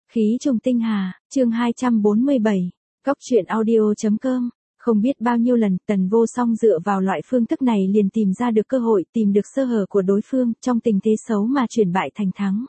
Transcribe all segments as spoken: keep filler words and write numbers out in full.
Khí trùng tinh hà, chương hai trăm bốn mươi bảy, Cóc truyện audio.com. Không biết bao nhiêu lần Tần Vô Song dựa vào loại phương thức này liền tìm ra được cơ hội, tìm được sơ hở của đối phương, trong tình thế xấu mà chuyển bại thành thắng.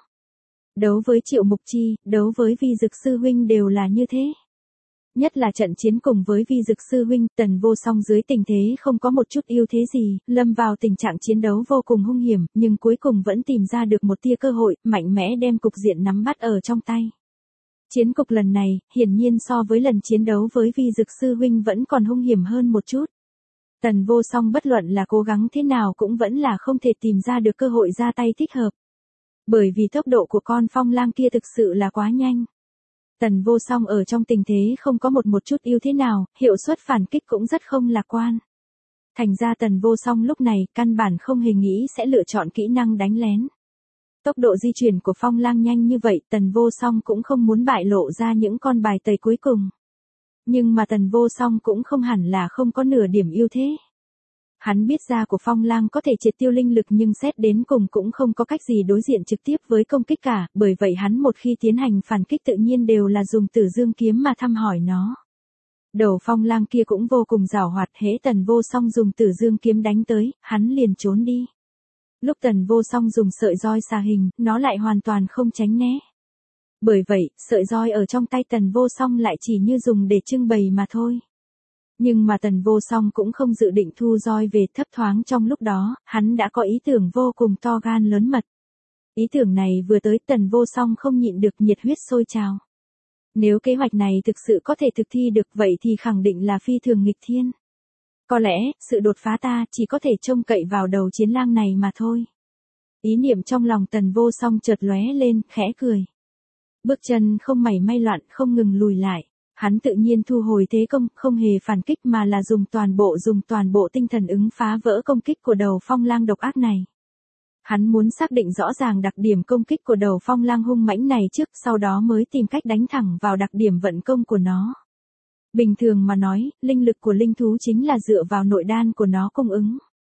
Đấu với Triệu Mục Chi, đấu với Vi Dực Sư Huynh đều là như thế. Nhất là trận chiến cùng với Vi Dực Sư Huynh, Tần Vô Song dưới tình thế không có một chút ưu thế gì, lâm vào tình trạng chiến đấu vô cùng hung hiểm, nhưng cuối cùng vẫn tìm ra được một tia cơ hội, mạnh mẽ đem cục diện nắm bắt ở trong tay. Chiến cục lần này, hiển nhiên so với lần chiến đấu với Vi Dực Sư Huynh vẫn còn hung hiểm hơn một chút. Tần Vô Song bất luận là cố gắng thế nào cũng vẫn là không thể tìm ra được cơ hội ra tay thích hợp. Bởi vì tốc độ của con phong lang kia thực sự là quá nhanh. Tần Vô Song ở trong tình thế không có một một chút ưu thế nào, hiệu suất phản kích cũng rất không lạc quan. Thành ra Tần Vô Song lúc này căn bản không hề nghĩ sẽ lựa chọn kỹ năng đánh lén. Tốc độ di chuyển của phong lang nhanh như vậy, Tần Vô Song cũng không muốn bại lộ ra những con bài tẩy cuối cùng. Nhưng mà Tần Vô Song cũng không hẳn là không có nửa điểm ưu thế. Hắn biết ra của phong lang có thể triệt tiêu linh lực nhưng xét đến cùng cũng không có cách gì đối diện trực tiếp với công kích cả, bởi vậy hắn một khi tiến hành phản kích tự nhiên đều là dùng Tử Dương kiếm mà thăm hỏi nó. Đầu phong lang kia cũng vô cùng giàu hoạt, hễ Tần Vô Song dùng Tử Dương kiếm đánh tới, hắn liền trốn đi. Lúc Tần Vô Song dùng sợi roi xà hình, nó lại hoàn toàn không tránh né. Bởi vậy, sợi roi ở trong tay Tần Vô Song lại chỉ như dùng để trưng bày mà thôi. Nhưng mà Tần Vô Song cũng không dự định thu roi về, thấp thoáng trong lúc đó, hắn đã có ý tưởng vô cùng to gan lớn mật. Ý tưởng này vừa tới Tần Vô Song không nhịn được nhiệt huyết sôi trào. Nếu kế hoạch này thực sự có thể thực thi được vậy thì khẳng định là phi thường nghịch thiên. Có lẽ, sự đột phá ta chỉ có thể trông cậy vào đầu chiến lang này mà thôi. Ý niệm trong lòng Tần Vô Song chợt lóe lên, khẽ cười. Bước chân không mảy may loạn, không ngừng lùi lại. Hắn tự nhiên thu hồi thế công, không hề phản kích mà là dùng toàn bộ dùng toàn bộ tinh thần ứng phá vỡ công kích của đầu phong lang độc ác này. Hắn muốn xác định rõ ràng đặc điểm công kích của đầu phong lang hung mãnh này trước, sau đó mới tìm cách đánh thẳng vào đặc điểm vận công của nó. Bình thường mà nói, linh lực của linh thú chính là dựa vào nội đan của nó cung ứng.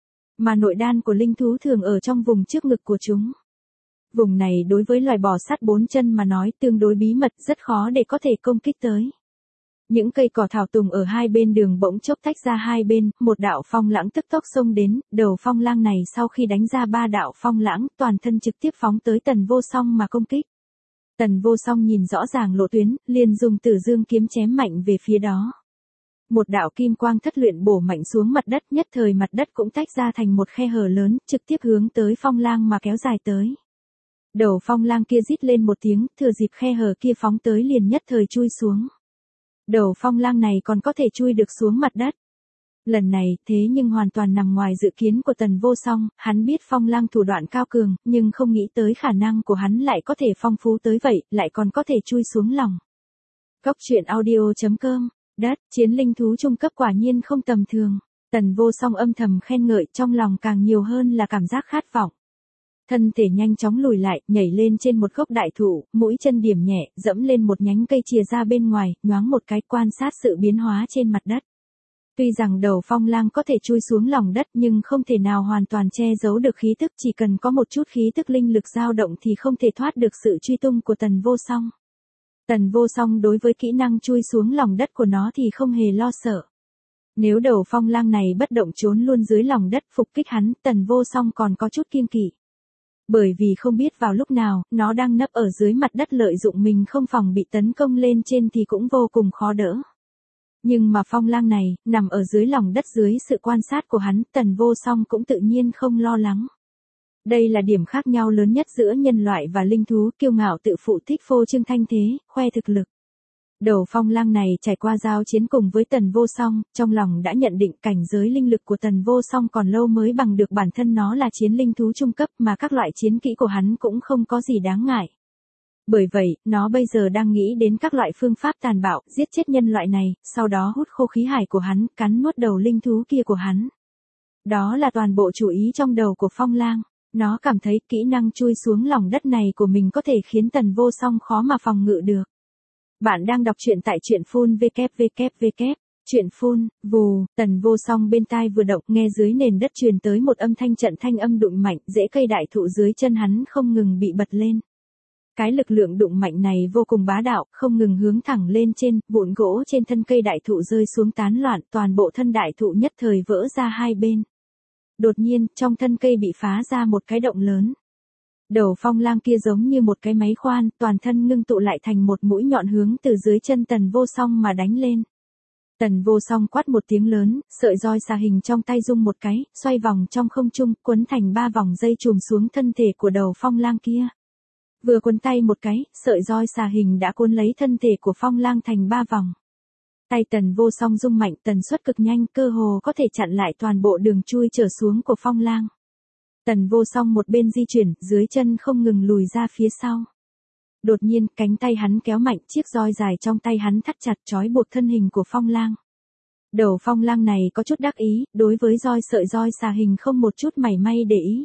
Mà nội đan của linh thú thường ở trong vùng trước ngực của chúng. Vùng này đối với loài bò sát bốn chân mà nói tương đối bí mật, rất khó để có thể công kích tới. Những cây cỏ thảo tùng ở hai bên đường bỗng chốc tách ra hai bên, một đạo phong lãng tức tốc xông đến, đầu phong lang này sau khi đánh ra ba đạo phong lãng, toàn thân trực tiếp phóng tới Tần Vô Song mà công kích. Tần Vô Song nhìn rõ ràng lộ tuyến, liền dùng Tử Dương kiếm chém mạnh về phía đó. Một đạo kim quang thất luyện bổ mạnh xuống mặt đất, nhất thời mặt đất cũng tách ra thành một khe hở lớn, trực tiếp hướng tới phong lang mà kéo dài tới. Đầu phong lang kia rít lên một tiếng, thừa dịp khe hở kia phóng tới liền nhất thời chui xuống. Đầu phong lang này còn có thể chui được xuống mặt đất. Lần này, thế nhưng hoàn toàn nằm ngoài dự kiến của Tần Vô Song, hắn biết phong lang thủ đoạn cao cường, nhưng không nghĩ tới khả năng của hắn lại có thể phong phú tới vậy, lại còn có thể chui xuống lòng. Cóc truyện audio.com, đất, chiến linh thú trung cấp quả nhiên không tầm thường. Tần Vô Song âm thầm khen ngợi, trong lòng càng nhiều hơn là cảm giác khát vọng. Thân thể nhanh chóng lùi lại, nhảy lên trên một gốc đại thụ, mũi chân điểm nhẹ, dẫm lên một nhánh cây chìa ra bên ngoài, nhoáng một cái quan sát sự biến hóa trên mặt đất. Tuy rằng đầu phong lang có thể chui xuống lòng đất nhưng không thể nào hoàn toàn che giấu được khí tức, chỉ cần có một chút khí tức linh lực dao động thì không thể thoát được sự truy tung của Tần Vô Song. Tần Vô Song đối với kỹ năng chui xuống lòng đất của nó thì không hề lo sợ. Nếu đầu phong lang này bất động trốn luôn dưới lòng đất phục kích hắn, Tần Vô Song còn có chút kiêng kỵ. Bởi vì không biết vào lúc nào, nó đang nấp ở dưới mặt đất lợi dụng mình không phòng bị tấn công lên trên thì cũng vô cùng khó đỡ. Nhưng mà phong lang này, nằm ở dưới lòng đất dưới sự quan sát của hắn, Tần Vô Song cũng tự nhiên không lo lắng. Đây là điểm khác nhau lớn nhất giữa nhân loại và linh thú, kiêu ngạo tự phụ thích phô trương thanh thế, khoe thực lực. Đầu phong lang này trải qua giao chiến cùng với Tần Vô Song, trong lòng đã nhận định cảnh giới linh lực của Tần Vô Song còn lâu mới bằng được bản thân nó là chiến linh thú trung cấp mà các loại chiến kỹ của hắn cũng không có gì đáng ngại. Bởi vậy, nó bây giờ đang nghĩ đến các loại phương pháp tàn bạo, giết chết nhân loại này, sau đó hút khô khí hải của hắn, cắn nuốt đầu linh thú kia của hắn. Đó là toàn bộ chủ ý trong đầu của phong lang. Nó cảm thấy kỹ năng chui xuống lòng đất này của mình có thể khiến Tần Vô Song khó mà phòng ngự được. Bạn đang đọc truyện tại truyện phun vê kép vê kép vê kép. Truyện phun, vù, Tần Vô Song bên tai vừa động, nghe dưới nền đất truyền tới một âm thanh trận thanh âm đụng mạnh, rễ cây đại thụ dưới chân hắn không ngừng bị bật lên. Cái lực lượng đụng mạnh này vô cùng bá đạo, không ngừng hướng thẳng lên trên, vụn gỗ trên thân cây đại thụ rơi xuống tán loạn, toàn bộ thân đại thụ nhất thời vỡ ra hai bên. Đột nhiên, trong thân cây bị phá ra một cái động lớn. Đầu phong lang kia giống như một cái máy khoan, toàn thân ngưng tụ lại thành một mũi nhọn hướng từ dưới chân Tần Vô Song mà đánh lên. Tần Vô Song quát một tiếng lớn, sợi roi xà hình trong tay rung một cái, xoay vòng trong không trung, quấn thành ba vòng dây chùm xuống thân thể của đầu phong lang kia. Vừa quấn tay một cái, sợi roi xà hình đã cuốn lấy thân thể của phong lang thành ba vòng. Tay Tần Vô Song rung mạnh, tần suất cực nhanh, cơ hồ có thể chặn lại toàn bộ đường chui trở xuống của phong lang. Tần Vô Song một bên di chuyển, dưới chân không ngừng lùi ra phía sau. Đột nhiên, cánh tay hắn kéo mạnh, chiếc roi dài trong tay hắn thắt chặt trói buộc thân hình của phong lang. Đầu phong lang này có chút đắc ý, đối với roi sợi roi xà hình không một chút mảy may để ý.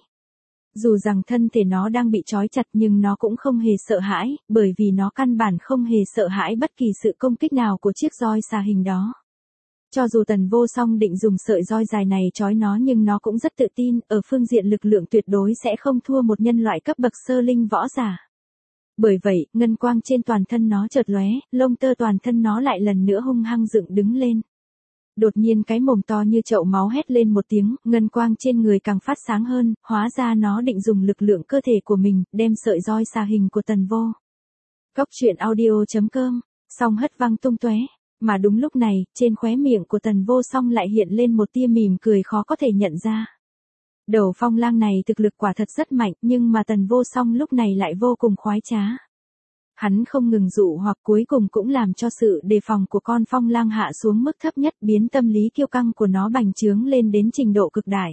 Dù rằng thân thể nó đang bị trói chặt nhưng nó cũng không hề sợ hãi, bởi vì nó căn bản không hề sợ hãi bất kỳ sự công kích nào của chiếc roi xà hình đó. Cho dù Tần Vô Song định dùng sợi roi dài này trói nó nhưng nó cũng rất tự tin, ở phương diện lực lượng tuyệt đối sẽ không thua một nhân loại cấp bậc sơ linh võ giả. Bởi vậy, ngân quang trên toàn thân nó chợt lóe, lông tơ toàn thân nó lại lần nữa hung hăng dựng đứng lên. Đột nhiên cái mồm to như chậu máu hét lên một tiếng, ngân quang trên người càng phát sáng hơn, hóa ra nó định dùng lực lượng cơ thể của mình, đem sợi roi xà hình của Tần Vô. Cốc truyện audio chấm com, song hất văng tung tóe. Mà đúng lúc này, trên khóe miệng của Tần Vô Song lại hiện lên một tia mỉm cười khó có thể nhận ra. Đầu phong lang này thực lực quả thật rất mạnh, nhưng mà Tần Vô Song lúc này lại vô cùng khoái trá. Hắn không ngừng dụ hoặc cuối cùng cũng làm cho sự đề phòng của con phong lang hạ xuống mức thấp nhất, biến tâm lý kiêu căng của nó bành trướng lên đến trình độ cực đại.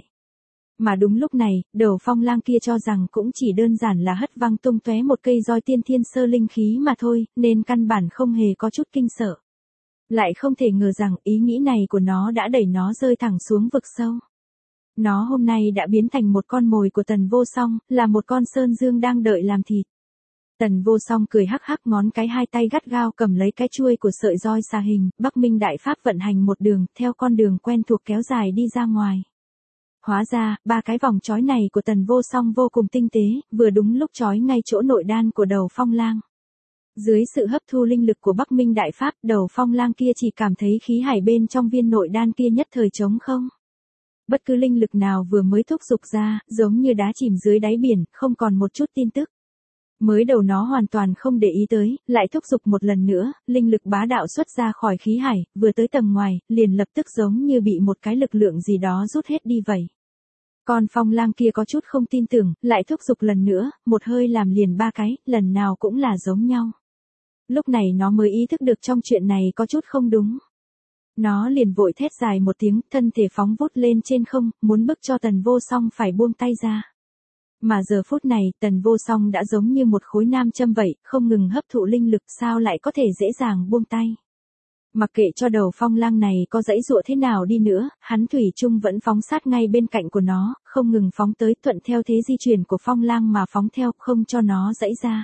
Mà đúng lúc này, đầu phong lang kia cho rằng cũng chỉ đơn giản là hất văng tung tóe một cây roi tiên thiên sơ linh khí mà thôi, nên căn bản không hề có chút kinh sợ. Lại không thể ngờ rằng ý nghĩ này của nó đã đẩy nó rơi thẳng xuống vực sâu. Nó hôm nay đã biến thành một con mồi của Tần Vô Song, là một con sơn dương đang đợi làm thịt. Tần Vô Song cười hắc hắc, ngón cái hai tay gắt gao cầm lấy cái chuôi của sợi roi xà hình, Bắc Minh Đại Pháp vận hành một đường, theo con đường quen thuộc kéo dài đi ra ngoài. Hóa ra, ba cái vòng trói này của Tần Vô Song vô cùng tinh tế, vừa đúng lúc trói ngay chỗ nội đan của đầu phong lang. Dưới sự hấp thu linh lực của Bắc Minh Đại Pháp, đầu phong lang kia chỉ cảm thấy khí hải bên trong viên nội đan kia nhất thời trống không. Bất cứ linh lực nào vừa mới thúc giục ra, giống như đá chìm dưới đáy biển, không còn một chút tin tức. Mới đầu nó hoàn toàn không để ý tới, lại thúc giục một lần nữa, linh lực bá đạo xuất ra khỏi khí hải, vừa tới tầng ngoài, liền lập tức giống như bị một cái lực lượng gì đó rút hết đi vậy. Con phong lang kia có chút không tin tưởng, lại thúc giục lần nữa, một hơi làm liền ba cái, lần nào cũng là giống nhau. Lúc này nó mới ý thức được trong chuyện này có chút không đúng. Nó liền vội thét dài một tiếng, thân thể phóng vút lên trên không, muốn bức cho Tần Vô Song phải buông tay ra. Mà giờ phút này, Tần Vô Song đã giống như một khối nam châm vậy, không ngừng hấp thụ linh lực, sao lại có thể dễ dàng buông tay. Mặc kệ cho đầu phong lang này có giãy giụa thế nào đi nữa, hắn thủy chung vẫn phóng sát ngay bên cạnh của nó, không ngừng phóng tới, thuận theo thế di chuyển của phong lang mà phóng theo, không cho nó giãy ra.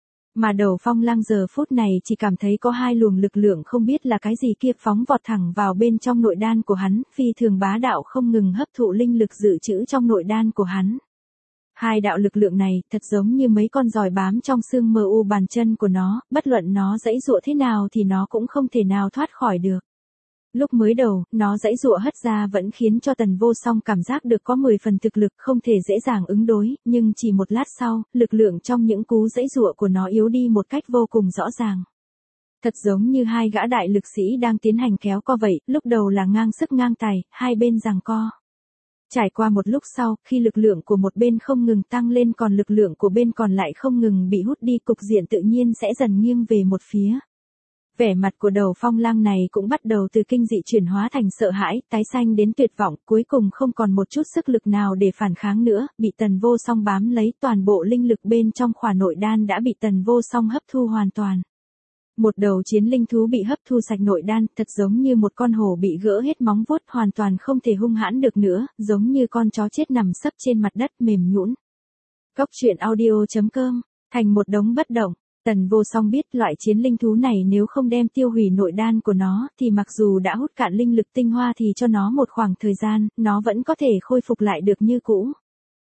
Mà đầu phong lang giờ phút này chỉ cảm thấy có hai luồng lực lượng không biết là cái gì kia phóng vọt thẳng vào bên trong nội đan của hắn, phi thường bá đạo không ngừng hấp thụ linh lực dự trữ trong nội đan của hắn. Hai đạo lực lượng này thật giống như mấy con giòi bám trong xương mờ u bàn chân của nó, bất luận nó giãy giụa thế nào thì nó cũng không thể nào thoát khỏi được. Lúc mới đầu, nó giãy giụa hất ra vẫn khiến cho Tần Vô Song cảm giác được có mười phần thực lực không thể dễ dàng ứng đối, nhưng chỉ một lát sau, lực lượng trong những cú giãy giụa của nó yếu đi một cách vô cùng rõ ràng. Thật giống như hai gã đại lực sĩ đang tiến hành kéo co vậy, lúc đầu là ngang sức ngang tài, hai bên giằng co. Trải qua một lúc sau, khi lực lượng của một bên không ngừng tăng lên còn lực lượng của bên còn lại không ngừng bị hút đi, cục diện tự nhiên sẽ dần nghiêng về một phía. Vẻ mặt của đầu phong lang này cũng bắt đầu từ kinh dị chuyển hóa thành sợ hãi, tái xanh đến tuyệt vọng, cuối cùng không còn một chút sức lực nào để phản kháng nữa, bị Tần Vô Song bám lấy, toàn bộ linh lực bên trong khỏa nội đan đã bị Tần Vô Song hấp thu hoàn toàn. Một đầu chiến linh thú bị hấp thu sạch nội đan, thật giống như một con hổ bị gỡ hết móng vuốt, hoàn toàn không thể hung hãn được nữa, giống như con chó chết nằm sấp trên mặt đất mềm nhũn. Cốc truyện audio chấm com, thành một đống bất động. Tần Vô Song biết loại chiến linh thú này nếu không đem tiêu hủy nội đan của nó, thì mặc dù đã hút cạn linh lực tinh hoa thì cho nó một khoảng thời gian, nó vẫn có thể khôi phục lại được như cũ.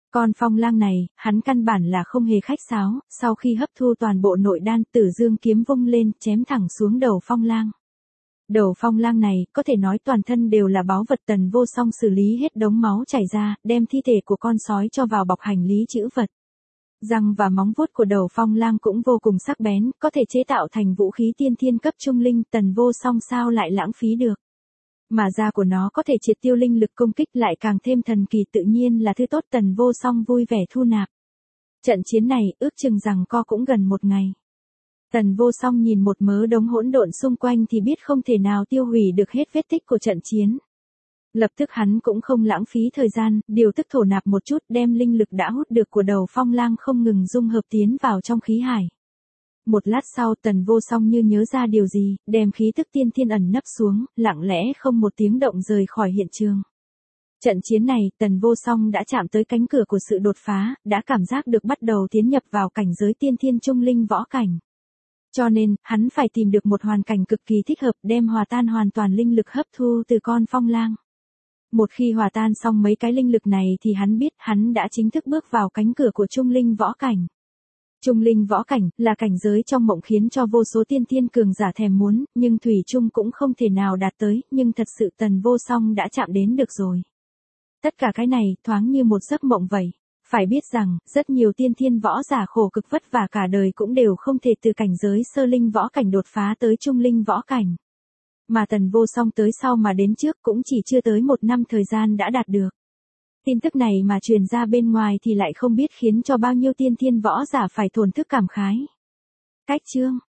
Con phong lang này, hắn căn bản là không hề khách sáo, sau khi hấp thu toàn bộ nội đan, Tử Dương kiếm vung lên, chém thẳng xuống đầu phong lang. Đầu phong lang này, có thể nói toàn thân đều là báu vật. Tần Vô Song xử lý hết đống máu chảy ra, đem thi thể của con sói cho vào bọc hành lý trữ vật. Răng và móng vuốt của đầu phong lang cũng vô cùng sắc bén, có thể chế tạo thành vũ khí tiên thiên cấp trung linh. Tần Vô Song sao lại lãng phí được. Mà da của nó có thể triệt tiêu linh lực công kích, lại càng thêm thần kỳ, tự nhiên là thứ tốt. Tần Vô Song vui vẻ thu nạp. Trận chiến này, ước chừng rằng co cũng gần một ngày. Tần Vô Song nhìn một mớ đống hỗn độn xung quanh thì biết không thể nào tiêu hủy được hết vết tích của trận chiến. Lập tức hắn cũng không lãng phí thời gian, điều tức thổ nạp một chút, đem linh lực đã hút được của đầu phong lang không ngừng dung hợp tiến vào trong khí hải. Một lát sau, Tần Vô Song như nhớ ra điều gì, đem khí tức tiên thiên ẩn nấp xuống, lặng lẽ không một tiếng động rời khỏi hiện trường. Trận chiến này, Tần Vô Song đã chạm tới cánh cửa của sự đột phá, đã cảm giác được bắt đầu tiến nhập vào cảnh giới tiên thiên trung linh võ cảnh. Cho nên, hắn phải tìm được một hoàn cảnh cực kỳ thích hợp, đem hòa tan hoàn toàn linh lực hấp thu từ con phong lang. Một khi hòa tan xong mấy cái linh lực này thì hắn biết hắn đã chính thức bước vào cánh cửa của trung linh võ cảnh. Trung linh võ cảnh là cảnh giới trong mộng khiến cho vô số tiên thiên cường giả thèm muốn, nhưng thủy chung cũng không thể nào đạt tới, nhưng thật sự Tần Vô Song đã chạm đến được rồi. Tất cả cái này thoáng như một giấc mộng vậy. Phải biết rằng, rất nhiều tiên thiên võ giả khổ cực vất vả cả đời cũng đều không thể từ cảnh giới sơ linh võ cảnh đột phá tới trung linh võ cảnh. Mà Tần Vô Song tới sau mà đến trước cũng chỉ chưa tới một năm thời gian đã đạt được. Tin tức này mà truyền ra bên ngoài thì lại không biết khiến cho bao nhiêu tiên thiên võ giả phải thổn thức cảm khái. Cách chương